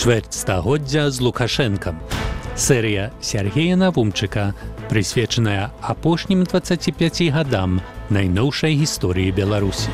Чвэрць стагоддзя з Лукашэнкам. Серія Сергея Навумчыка, прысвечаная апошнім 25 гадам найноўшай гісторыі Беларусі.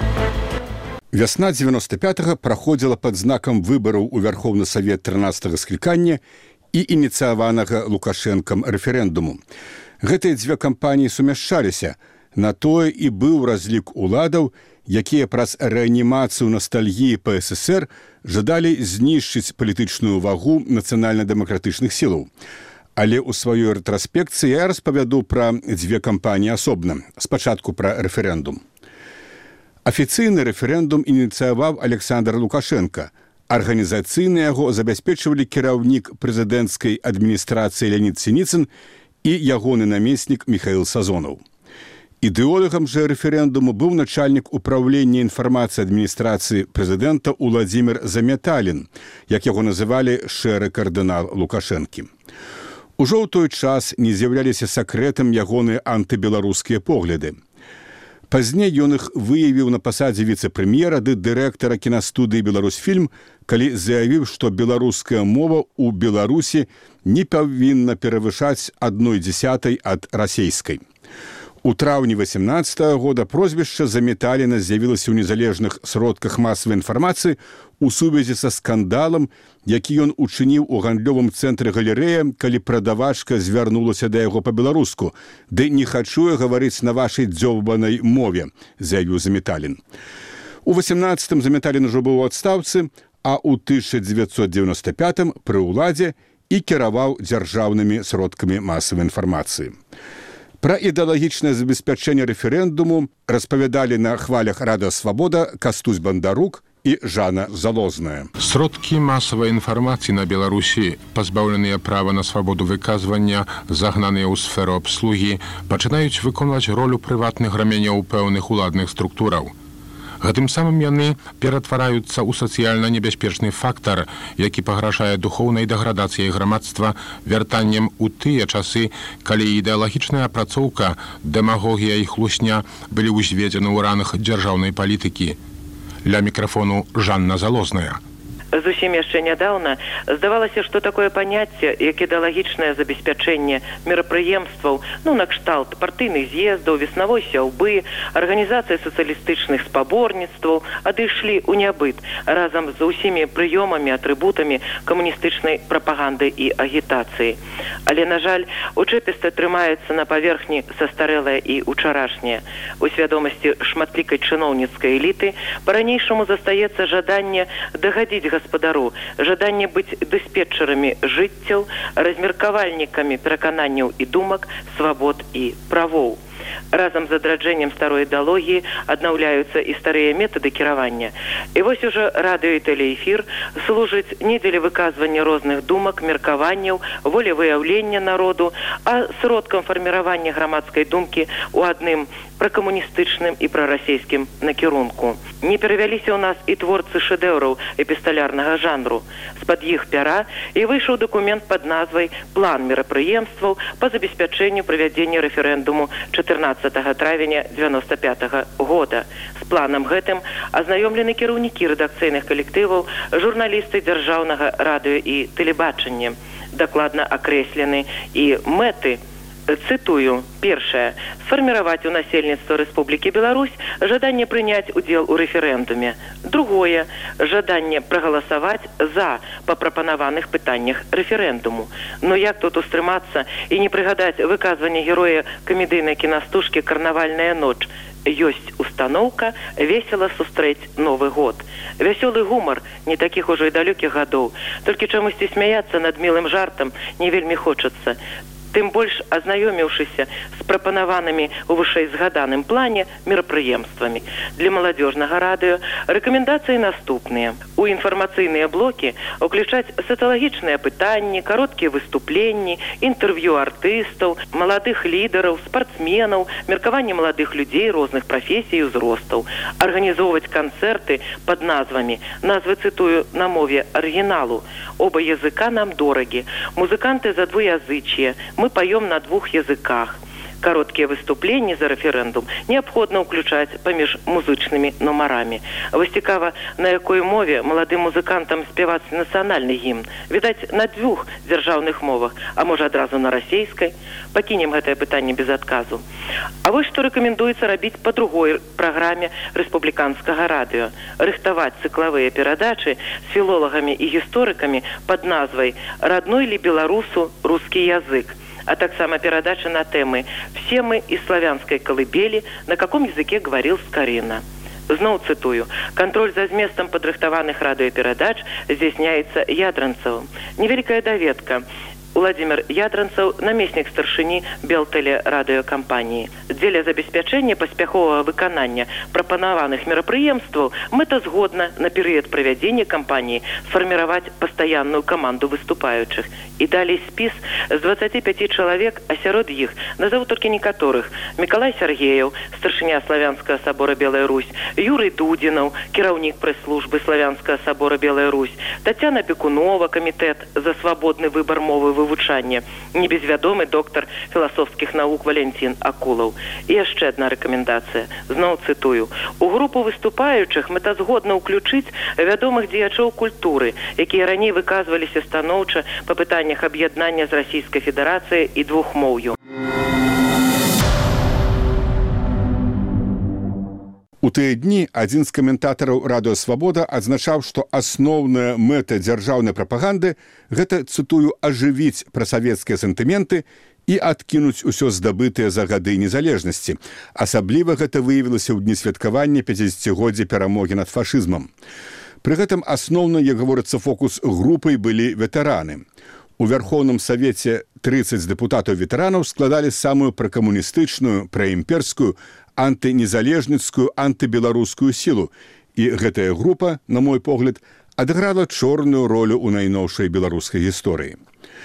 Вясна 95-го праходзіла пад знакам выбараў у Вярхоўны Савет 13-го склікання і ініцыяванага Лукашэнкам рэферэндуму. Гэтыя дзве кампаніі сумяшчаліся. На тое і быў разлік уладаў, якія праз рэанімацыю настальгіі па СССР жадалі знішчыць палітычную вагу нацыянальна-дэмакратычных сілаў. Але ў сваёй рэтраспекцыі я распавяду пра дзве кампаніі асобна. Спачатку пра рэферэндум. Афіцыйны рэферэндум ініцыяваў Александр Лукашенко. Арганізацыйна яго забяспечвалі кіраўнік прэзідэнцкай адміністрацыі Леонід Сініцын і ягоны намеснік Михаил Сазонаў. Ідэолагам жа рэферэндуму быў начальнік управлення інфармацыі адміністрацыі прэзідэнта Уладзімір Замяталін, як яго называлі шэры кардынал Лукашэнкі. Ужо ў той час не з'яўляліся сакрэтам ягоныя антыбеларускія погляды. Пазней ён іх выявіў на пасадзе віцэ-прэм'ера ды дырэктара кінастудыі «Беларусьфільм», калі заявіў, што беларуская мова ў Беларусі не павінна перавышаць 1/10 ад расейскай. У траўні 18-го года прозвішча Замяталіна з'явілася ў незалежных сродках масавай інфармацыі у сувязі са скандалам, які ён учыніў у гандлёвым цэнтры галерэя, калі прадавачка звярнулася да яго па-беларуску. «Ды не хачу я гаварыць на вашай дзёўбанай мове», заявіў Замяталін. У 18-м Замяталін ужо быў у адстаўцы, а ў 1995-м пры ўладзе і кіраваў дзяржаўнымі сродкамі масавай інфармацыі. Пра ідэалагічнае забеспячэнне рэферэндуму распавядалі на хвалях Радыё Свабода Кастусь Бандарук і Жанна Залозная. Сродкі масавай інфармацыі на Беларусі, пазбаўленыя права на свабоду выказвання, загнаныя ў сферу абслугі, пачынаюць выконваць ролю прыватных раменяў пэўных уладных структураў. Гэтым самым яны ператвараюцца ў сацыяльна небяспечны фактар, які пагражае духоўнай дэградацыяй грамадства вяртаннем у тыя часы, калі ідэалагічная апрацоўка, дэмагогія і хлусня былі ўзведзены ў ранах дзяржаўнай палітыкі. Ля мікрафону Жанна Залозная. Зусім яшчэ нядаўна здавалася, што такое паняцце, як ідэалагічнае забеспячэнне мерапрыемстваў, накшталт партыйных з'ездаў, веснавой сяўбы, арганізацыі сацыялістычных спаборніцтваў адышлі ў нябыт разам з усімі прыёмамі, атрыбутамі камуністычнай прапаганды і агітацыі. Але, на жаль, учэпіста трымаецца на паверхні састарэлае і ўчарашняе. У свядомасці шматлікай чыноўніцкай эліты па-ранейшаму застаецца жаданне дагадзіць гаспадару, жаданне быць дыспетчарамі жыццяў, размеркавальнікамі перакананняў і думак, свабод і правоў. Разам з адраджэннем старой ідэалогіі аднаўляюцца і старыя метады кіравання. І вось ужо радыё і тэлеэфір служыць не дзеля выказвання розных думак, меркаванняў, волевыяўлення народу, а сродкам фарміравання грамадскай думкі ў адным пракамуністычным і прарасійскім накірунку. Не перавяліся ў нас і творцы шэдэўраў эпісталярнага жанру. З-пад іх пяра і выйшаў дакумент пад назвай «План мерапрыемстваў па забеспячэнню правядзення рэферэндуму 14 травеня 95 года. З планам гэтым азнаёмлены кіраўнікі рэдакцыйных калектываў, журналісты дзяржаўнага радыё і тэлебачання. Дакладна акрэслены і мэты. Цытую. Першае. Сфарміраваць у насельніцтва Рэспублікі Беларусь жаданне прыняць удзел у рэферэндуме. Другое. Жаданне прагаласаваць за па прапанаваных пытаннях рэферэндуму. Но як тут устрымацца і не прыгадаць выказванне героя камедыйнай кінастужкі «Карнавальная ноч». Ёсць устаноўка весела сустрэць Новы год. Вясёлы гумар не такіх ужо і далёкіх гадоў. Толькі чамусьці смяяцца над мілым жартам не вельмі хочацца. Тым больш азнаёміўшыся з прапанаванымі ў вышэйзгаданым плане мерапрыемствамі. Для маладзёжнага радыё рэкамендацыі наступныя. У інфармацыйныя блокі ўключаць сацыялагічныя пытанні, кароткія выступленні, інтэрв'ю артыстаў, маладых лідараў, спартсменаў, меркаванне маладых людзей розных прафесій і ўзростаў, арганізоўваць канцэрты пад назвамі, назвы цытую на мове арыгіналу. Оба языка нам дорагі. Музыканты за двуязычие. Мы поем на двух языках. Короткие выступления за референдум необходно уключать поміж музычными номерами. Вось цікава, на якой мове маладым музыкантам спеваць нацыянальны гімн. Відаць, на 2 дзяржаўных мовах, а можа адразу на расейскай. Пакінем гэтае пытанне без адказу. А вось што рэкамендуецца рабіць па другой праграме рэспубліканскага радыё. Рыхтаваць цыклавыя перадачы з філолагамі і гісторыкамі пад назвай «Родной ли беларусу русский язык», а таксама перадача на тэмы «Все мы из славянской колыбели, на каком языке говорил Скорина». Зноў цытую. Контроль за зместам падрыхтаваных радыёперадач здзяйсняецца ядранцаў. Невялікая даведка. Владимир Ядранцаў, намеснік старшыні Белтэлерадыёкампаніі. Дзеля забеспячэння паспяховага выканання прапанаваных мерапрыемстваў мэтазгодна на перыяд правядзення кампаніі сфарміраваць пастаянную каманду выступаючых. І далей спіс з 25 чалавек, а сярод іх назову толькі некаторых: Мікалай Сяргеяў, старшыня Славянскага сабора Белая Русь, Юрый Дудзінаў, кіраўнік прэс-службы Славянскага сабора Белая Русь, Тацяна Пекунова, камітэт за свабодны выбар мовы вывучання, небезвядомы доктар філасофскіх навук Валянцін Акулаў. І яшчэ адна рэкамендацыя. Зноў цытую. У групу выступаючых мэтазгодна ўключыць вядомых дзеячоў культуры, якія раней выказваліся станоўча па пытаннях аб'яднання з Расійскай Федэрацыяй і двухмоўю. У тыя дні адзін з каментатараў радыё «Свабода» адзначаў, што асноўная мэта дзяржаўнай прапаганды – гэта, цытую, ажывіць прасавецкія сентыменты і адкінуць усё здабытыя за гады незалежнасці. Асабліва гэта выявілася ў дні святкавання 50-годдзя перамогі над фашызмам. Пры гэтым асноўна, як гаворыцца, фокус групай былі ветэраны. У Вярхоўным Савеце 30 дэпутатаў-ветэранаў складалі самую пракамуністычную, праімперскую, антынезалежніцкую, антыбеларускую сілу. І гэтая група, на мой погляд, адыграла чорную ролю ў найноўшай беларускай гісторыі.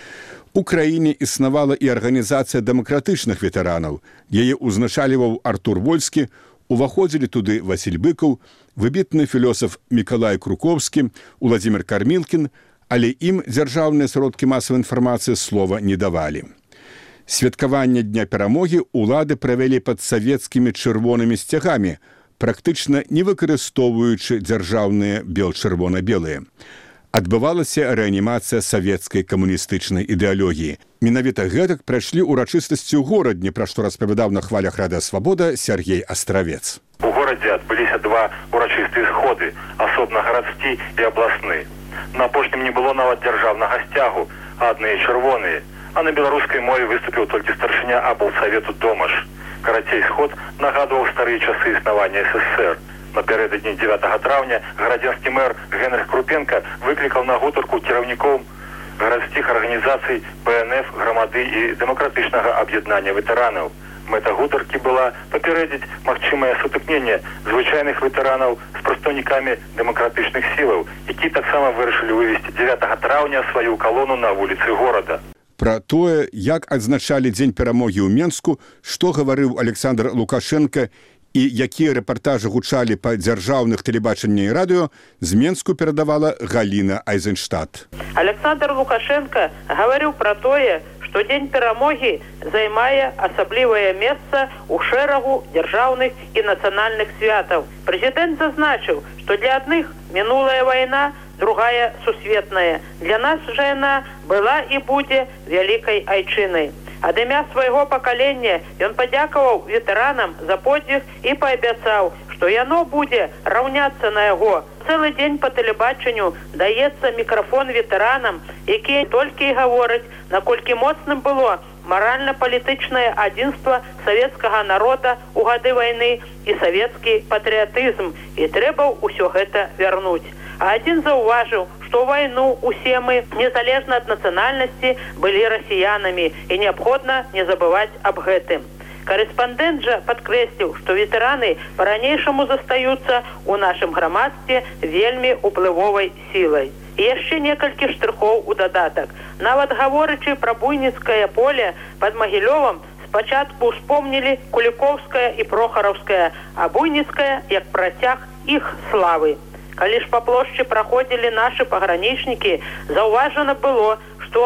У краіне існавала і арганізацыя дэмакратычных ветэранаў. Яе ўзначальваў Артур Вольскі, уваходзілі туды Васіль Быкаў, выбітны філёсаф Мікалай Крукоўскі, Уладзімір Кармілкін, але ім дзяржаўныя сродкі масавай інфармацыі слова не давалі. Святкаванне Дня перамогі улады правялі пад савецкімі чырвонымі сцягамі, практычна не выкарыстоўваючы дзяржаўныя бел-чырвона-белыя. Адбывалася рэанімацыя савецкай камуністычнай ідэалогіі. Менавіта гэтак прайшлі ўрачыстасці ў горадні, пра што распавядаў на хвалях радыё «Свабода» Сяргей Астравец. У горадзе адбыліся 2 урачыстыя сходы, асобна гарадскі і абласны. На апошнім не было нават дзяржаўнага сцягу, а адныя чырвоныя. А на беларускай мове выступіў толькі старшыня аблсавету Домаш. Карацей, сход нагадваў старыя часы існавання СССР. Напярэдадні 9 траўня гарадзенскі мэр Генрых Крупенко выклікаў на гутарку кіраўнікоў гарадскіх арганізацый БНФ, грамады і дэмакратычнага аб'яднання ветэранаў. Мэта гутаркі была папярэдзіць магчымае сутыкненне звычайных ветэранаў з прадстаўнікамі дэмакратычных сілаў, які таксама вырашылі вывесці 9 траўня сваю калону на вуліцы горада. Пра тое, як адзначалі Дзень перамогі ў Менску, што гаварыў Александр Лукашенко і якія рэпартажы гучалі па дзяржаўных тэлебачанні і радыё, з Менску перадавала Галіна Айзенштадт. Александр Лукашенко гаварыў пра тое, што Дзень перамогі займае асаблівае месца ў шэрагу дзяржаўных і нацыянальных святаў. Прэзідэнт зазначыў, што для адных мінулая вайна, другая сусветная. Для нас жа яна была і будзе вялікай айчынай. Ад імя свайго пакалення ён падзякаваў ветэранам за подзвіг і паабяцаў, што яно будзе раўняцца на яго. Цэлы дзень па тэлебачанню даецца мікрафон ветэранам, якія толькі і гавораць, наколькі моцным было маральна-палітычнае адзінства савецкага народа ў гады вайны і савецкі патрыятызм, і трэба ўсё гэта вярнуць. А адзін заўважыў, што ў вайну усе мы, незалежна ад нацыянальнасці, былі расіянамі, і неабходна не забываць аб гэтым. Карэспандэнт жа падкрэсліў, што ветэраны па-ранейшаму застаюцца ў нашым грамадстве вельмі ўплывовай сілай. І яшчэ некалькі штрыхоў у дадатак. Нават гаворачы пра буйніцкае поле пад Магілёвам, спачатку ўспомнілі Кулікоўская і Прохараўская, а буйніцкая як працяг іх славы. Калі ж па плошчы праходзілі нашы пагранічнікі, заўважана было, што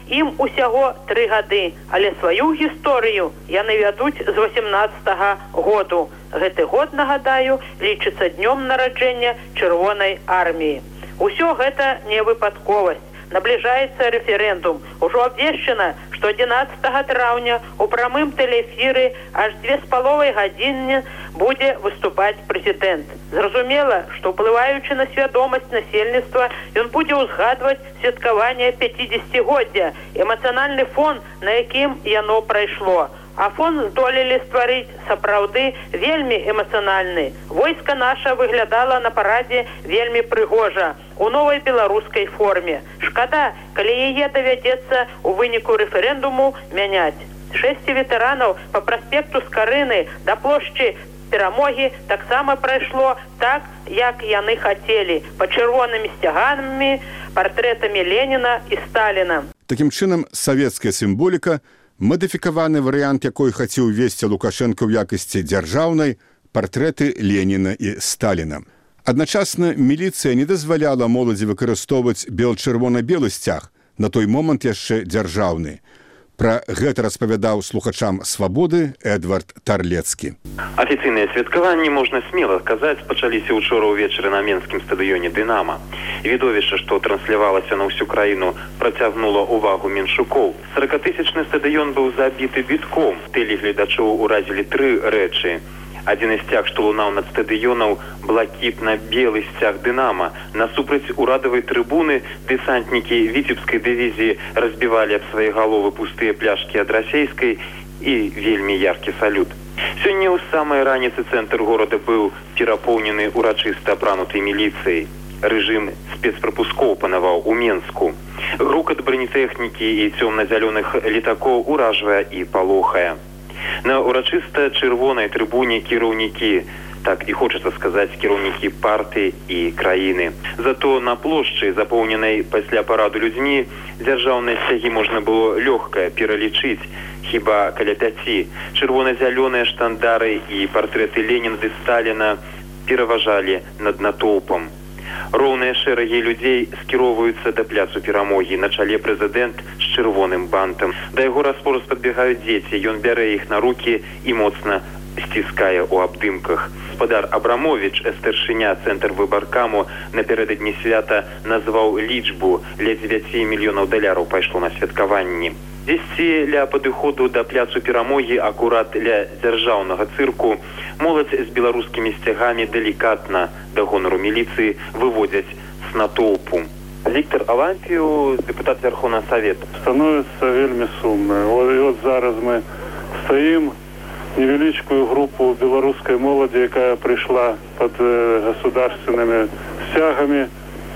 ім усяго 3 гады, але сваю гісторыю яны вядуць з 18-го году. Гэты год, нагадаю, лічыцца днём нараджэння Чырвонай арміі. Усё гэта не выпадковасць. Набліжаецца рэферэндум. Ужо абвешчана, што 11 траўня у прамым тэлеэфіры аж 2,5 гадзіны будзе выступаць прэзідэнт. Зразумела, што ўплываючы на свядомасць насельніцтва, ён будзе ўзгадваць святкаванне 50-годдзя, эмацыянальны фон, на якім яно прайшло. А фон здолелі стварыць сапраўды вельмі эмацыянальны. Войска наша выглядала на парадзе вельмі прыгожа, у новай беларускай форме. Шкада, калі яе давядзецца у выніку рэферэндуму мяняць. 6 ветэранаў па праспекту Скарыны да плошчы Перамогі таксама прайшло так, як яны хацелі, па чырвонымі сцяганамі, партрэтамі Леніна і Сталіна. Такім чынам, савецкая сімволіка, мадыфікаваны варыянт, якой хацеў весці Лукашенко ў якасці дзяржаўнай, партрэты Леніна і Сталіна. Адначасна міліцыя не дазваляла моладзі выкарыстоўваць бел-чырвона-белы сцяг, на той момант яшчэ дзяржаўны. Пра гэта распавядаў слухачам «Свабоды» Эдвард Тарлецкі. Афіцыйныя святкаванні, можна смела сказаць, пачаліся ўчора ўвечары на менскім стадыёне «Дынама». Відовішча, што транслявалася на ўсю краіну, працягнула ўвагу меншукоў. 40-тысячны стадыён быў забіты бітком. Тэлегледачоў уразілі 3 рэчы. Адзін сцяг, што лунаў над стадыёнаў, блакітна-белы сцяг «Дынама». Насупраць урадавай трыбуны дэсантнікі віцебскай дывізіі разбівалі аб свае галовы пустыя пляшкі ад расейскай і вельмі яркі салют. Сёння ў самай раніцы цэнтр горада быў перапоўнены урачыста апранутай міліцыяй. Рэжым спецпрапускоў панаваў у Менску. Грукат бронетэхнікі і цёмна-зялёных летакоў уражвае і палохае. На урачыста чырвонай трыбуне кіраўнікі, так і хочацца сказаць, кіраўнікі партыі і краіны. Зато на плошчы, запоўненай пасля параду людзьмі, дзяржаўныя сцягі можна было лёгка пералічыць, хіба каля 5. Чырвона-зялёныя штандары і партрэты Леніна ды Сталіна пераважалі над натоўпам. Роўныя шэрагі людзей скіроўваюцца да пляцу Перамогі, на чале прэзідэнт з чырвоным бантам. Да яго раз-пораз падбегаюць дзеці, ён бярэ іх на рукі і моцна сціскае ў абдымках. Гаспадар Абрамовіч, старшыня цэнтр выбаркаму, напярэдадні свята назваў лічбу, ля 9 мільёнаў даляраў пайшло на святкаванні. Дзесьці ля падыходу да пляцу Перамогі, акурат ля дзяржаўнага цырку, моладзь з беларускімі сцягамі делікатна да гонару міліцыі выводзяць з натоўпу. Віктор Алампію, дэпутат Верховного Совета. Становіцца вельмі сумна. Вот зараз мы стаім невеличкую группу беларускай моладзі, якая прыйшла под государственными сцягамі,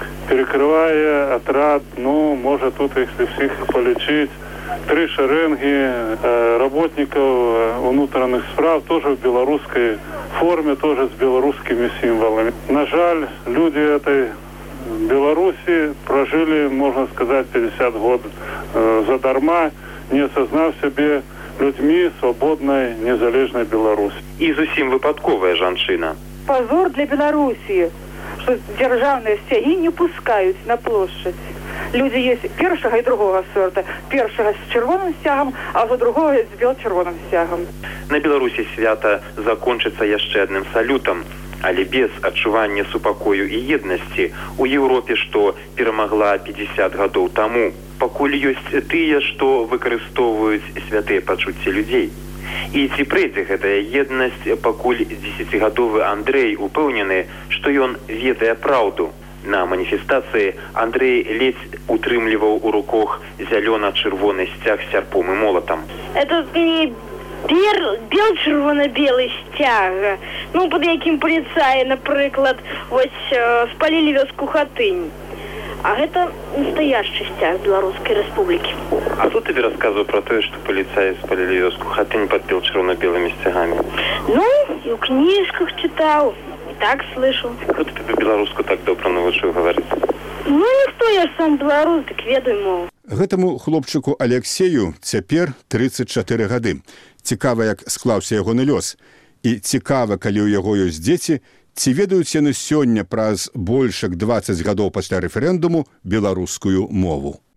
перекрывае атрад, можа тут их всіх полічыць, 3 шеренги работников внутренних справ, тоже в белорусской форме, тоже с белорусскими символами. На жаль, люди этой Беларуси прожили, можно сказать, 50 год задарма, не осознав себе людьми свободной, незалежной Беларуси. И зусім выпадковая жанчына. Позор для Беларуси, что державные сцяги не пускают на площадь. Люди есть першага и другого сорта. Першага с чырвоным сцягам, а за другого с бел-чырвоным сцягам. На Беларусі свята закончыцца яшчэ адным салютам, але без адчування супакою і еднасці у Еўропе, што перамагла 50 гадоў таму. Пакуль ёсць тыя, што выкарыстоўваюць святыя пачуцці людзей. І ці прыйдзе гэтая еднасць, пакуль 10-гадовы Андрэй упэўнены, што ён ведае праўду. На маніфестацыі Андрэй ледзь утрымліваў у руках зялёна-чырвоны сцяг з сярпом і молатам. Это не бел-чырвона-белы сцяг, под якім паліцаі, напрыклад, спалілі вёску Хатынь. А гэта настоящий сцяг Беларускай Рэспублікі. А тут тебе рассказываю про то, что полицаи спалили вёску Хатынь под бел-чырвона-белыми стягами. И в книжках читал, и так слышал. Кто тебе по-беларуску так добра навучыў говорить? Ніхто, я ж сам беларус, так ведаю мову. Гэтаму хлопчыку Алексею цяпер 34 гады. Цікава, як склаўся ягоны лёс. І цікава, калі ў яго ёсць дзеці, ці ведаюць яны сёння праз больш як 20 гадоў пасля рэферэндуму беларускую мову.